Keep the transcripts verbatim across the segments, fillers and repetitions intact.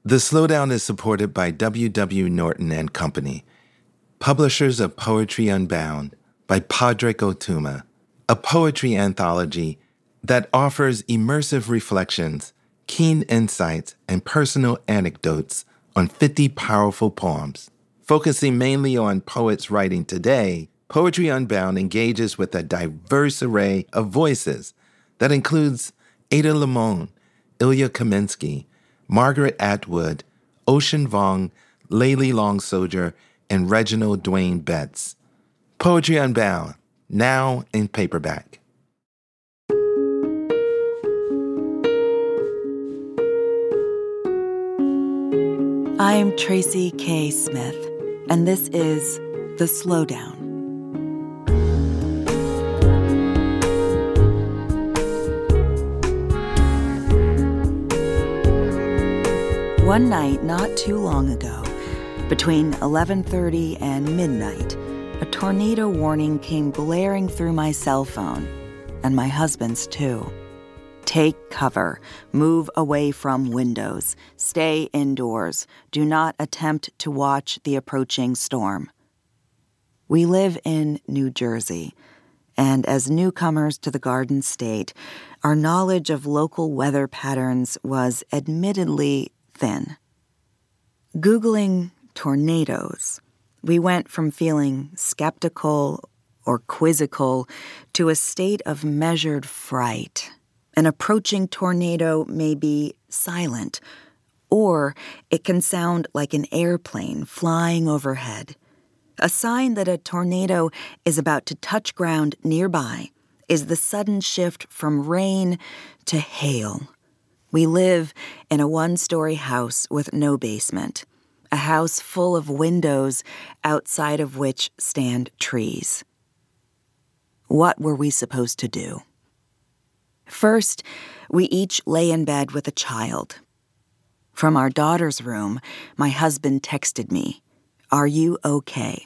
The Slowdown is supported by W W. Norton and Company, publishers of Poetry Unbound by Padraig Ó Tuama, a poetry anthology that offers immersive reflections, keen insights, and personal anecdotes on fifty powerful poems. Focusing mainly on poets writing today, Poetry Unbound engages with a diverse array of voices that includes Ada Limon, Ilya Kaminsky, Margaret Atwood, Ocean Vuong, Layli Long Soldier, and Reginald Dwayne Betts. Poetry Unbound, now in paperback. I'm Tracy K. Smith, and this is The Slowdown. One night not too long ago, between eleven thirty and midnight, a tornado warning came blaring through my cell phone, and my husband's too. Take cover, move away from windows, stay indoors, do not attempt to watch the approaching storm. We live in New Jersey, and as newcomers to the Garden State, our knowledge of local weather patterns was admittedly thin. Googling tornadoes, we went from feeling skeptical or quizzical to a state of measured fright. An approaching tornado may be silent, or it can sound like an airplane flying overhead. A sign that a tornado is about to touch ground nearby is the sudden shift from rain to hail. We live in a one-story house with no basement, a house full of windows outside of which stand trees. What were we supposed to do? First, we each lay in bed with a child. From our daughter's room, my husband texted me, "Are you okay?"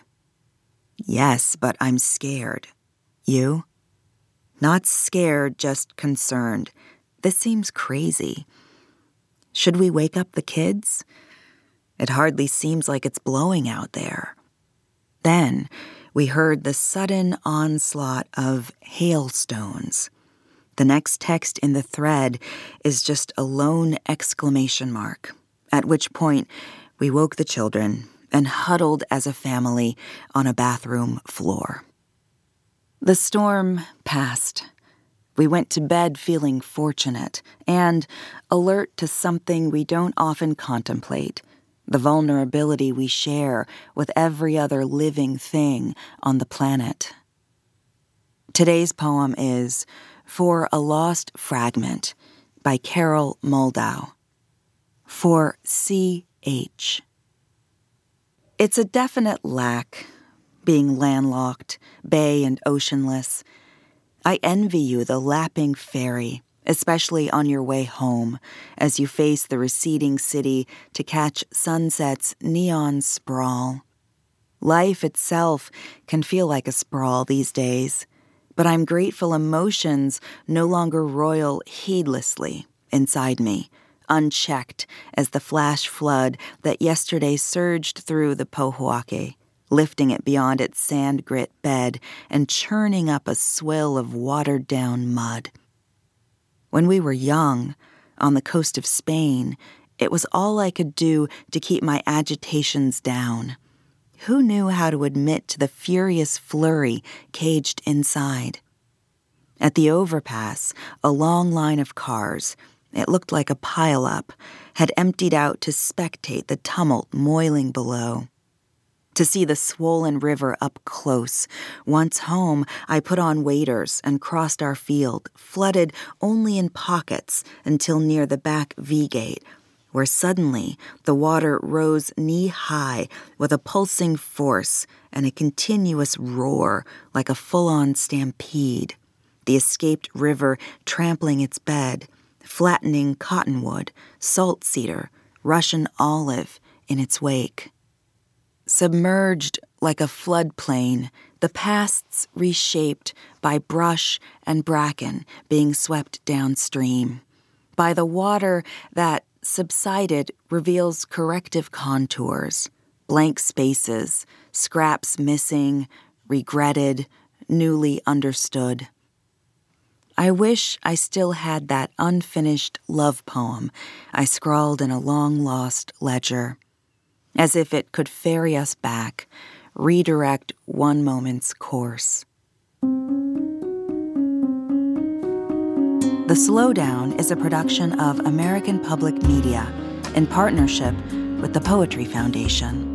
"Yes, but I'm scared." "You?" "Not scared, just concerned. This seems crazy. Should we wake up the kids? It hardly seems like it's blowing out there." Then we heard the sudden onslaught of hailstones. The next text in the thread is just a lone exclamation mark, at which point we woke the children and huddled as a family on a bathroom floor. The storm passed. We went to bed feeling fortunate and alert to something we don't often contemplate, the vulnerability we share with every other living thing on the planet. Today's poem is For a Lost Fragment by Carol Moldau. For C H. It's a definite lack, being landlocked, bay and oceanless. I envy you the lapping ferry, especially on your way home, as you face the receding city to catch sunset's neon sprawl. Life itself can feel like a sprawl these days, but I'm grateful emotions no longer roil heedlessly inside me, unchecked as the flash flood that yesterday surged through the Pojoaque, lifting it beyond its sand-grit bed and churning up a swill of watered-down mud. When we were young, on the coast of Spain, it was all I could do to keep my agitations down. Who knew how to admit to the furious flurry caged inside? At the overpass, a long line of cars, it looked like a pile-up, had emptied out to spectate the tumult moiling below. To see the swollen river up close, once home, I put on waders and crossed our field, flooded only in pockets until near the back V-gate, where suddenly the water rose knee-high with a pulsing force and a continuous roar like a full-on stampede, the escaped river trampling its bed, flattening cottonwood, salt cedar, Russian olive in its wake. Submerged like a floodplain, the pasts reshaped by brush and bracken being swept downstream, by the water that subsided reveals corrective contours, blank spaces, scraps missing, regretted, newly understood. I wish I still had that unfinished love poem I scrawled in a long-lost ledger, as if it could ferry us back, redirect one moment's course. The Slowdown is a production of American Public Media in partnership with the Poetry Foundation.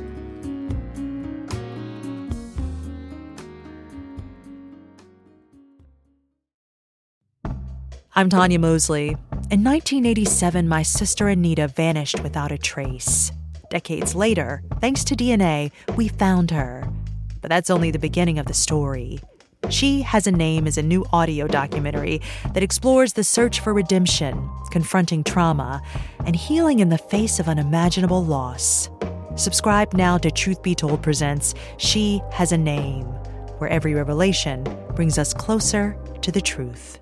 I'm Tanya Mosley. In nineteen eighty-seven, my sister Anita vanished without a trace. Decades later, thanks to D N A, we found her. But that's only the beginning of the story. She Has a Name is a new audio documentary that explores the search for redemption, confronting trauma, and healing in the face of unimaginable loss. Subscribe now to Truth Be Told presents She Has a Name, where every revelation brings us closer to the truth.